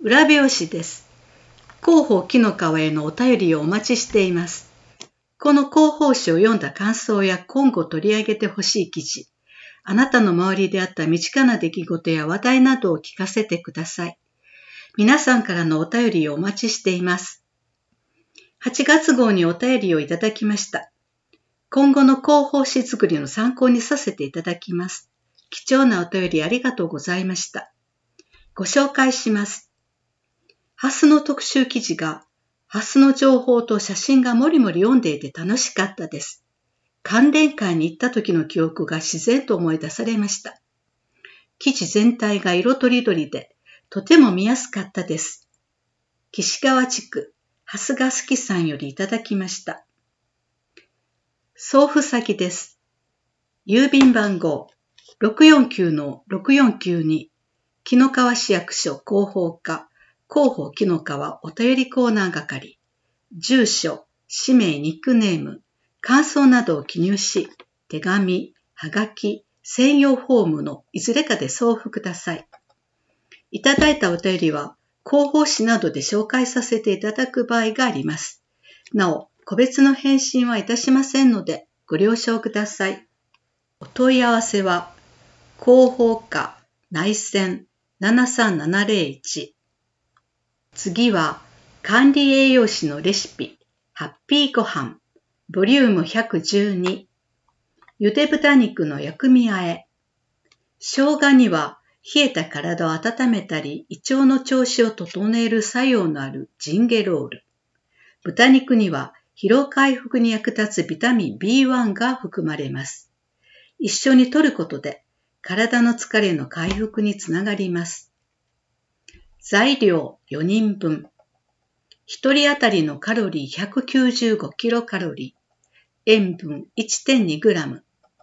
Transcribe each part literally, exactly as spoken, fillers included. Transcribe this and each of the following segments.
裏表紙です。広報木の皮へのお便りをお待ちしています。この広報誌を読んだ感想や今後取り上げてほしい記事、あなたの周りであった身近な出来事や話題などを聞かせてください。皆さんからのお便りをお待ちしています。はちがつ号にお便りをいただきました。今後の広報誌作りの参考にさせていただきます。貴重なお便りありがとうございました。ご紹介します。ハスの特集記事が、ハスの情報と写真がもりもり読んでいて楽しかったです。関連会に行った時の記憶が自然と思い出されました。記事全体が色とりどりで、とても見やすかったです。岸川地区、ハスが好きさんよりいただきました。送付先です。郵便番号 ろくよんきゅうのろくよんきゅうに 紀の川市役所広報課広報紀の川お便りコーナー係。住所、氏名、ニックネーム、感想などを記入し、手紙、はがき、専用フォームのいずれかで送付ください。いただいたお便りは、広報誌などで紹介させていただく場合があります。なお、個別の返信はいたしませんので、ご了承ください。お問い合わせは、広報課内線ななさんななゼロいち。次は、管理栄養士のレシピ、ハッピーごはん、ボリュームひゃくじゅうに。ゆで豚肉の薬味和え。生姜には、冷えた体を温めたり、胃腸の調子を整える作用のあるジンゲロール。豚肉には、疲労回復に役立つビタミン ビーワン が含まれます。一緒に摂ることで、体の疲れの回復につながります。材料よにんぶん。ひとり当たりのカロリー ひゃくきゅうじゅうごキロカロリー。塩分 いってんにグラム。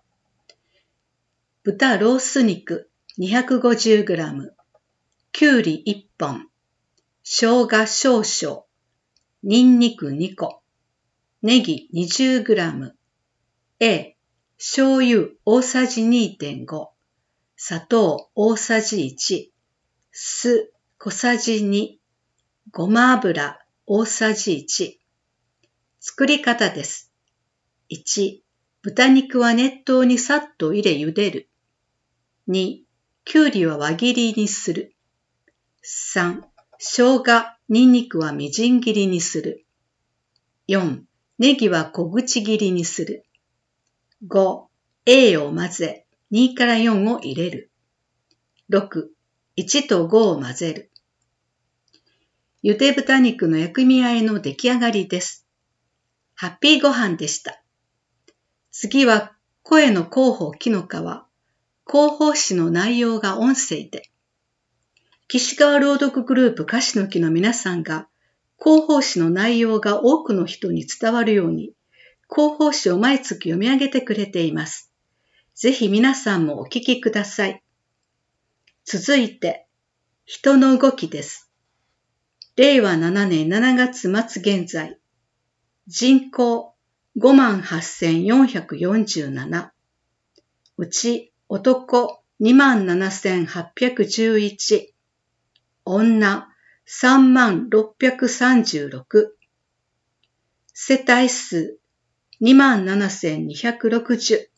豚ロース肉 にひゃくごじゅうグラム。きゅうりいっぽん。生姜少々。ニンニクにこ。ネギ にじゅうグラム。A、醤油大さじ にてんご。砂糖大さじいち。酢小さじに。ごま油大さじいち。作り方です。いち、豚肉は熱湯にさっと入れ茹でる。に、きゅうりは輪切りにする。さん、生姜、ニンニクはみじん切りにする。よん、ネギは小口切りにする。ご、A を混ぜ、にからよんを入れる。ろく、いちとごを混ぜる。ゆで豚肉の薬味和えの出来上がりです。ハッピーごはんでした。次は声の広報木の皮、広報誌の内容が音声で。岸川朗読グループ歌詞の木の皆さんが広報誌の内容が多くの人に伝わるように広報誌を毎月読み上げてくれています。ぜひ皆さんもお聞きください。続いて、人の動きです。れいわななねんしちがつまつ現在、人口 ごまんはっせんよんひゃくよんじゅうなな、うち男 にまんななせんはっぴゃくじゅういち、女 さんまんろっぴゃくさんじゅうろく、世帯数 にまんななせんにひゃくろくじゅう。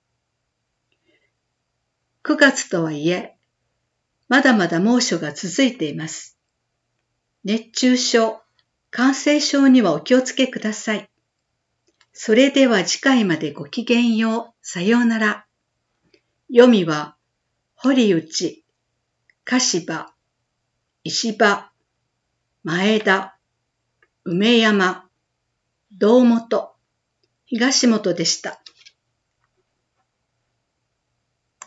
くがつとはいえ、まだまだ猛暑が続いています。熱中症、感染症にはお気をつけください。それでは次回までごきげんよう。さようなら。読みは、堀内、鹿柴、石場、前田、梅山、堂本、東本でした。